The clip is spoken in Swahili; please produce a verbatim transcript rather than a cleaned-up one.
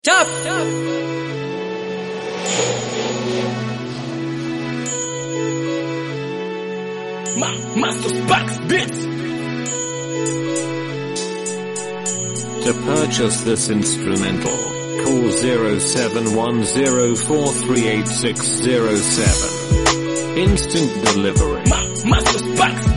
Chap. Ma Master Sparks Beats. To purchase this instrumental, call zero seven one zero four three eight six zero seven. Instant delivery. Ma Master Sparks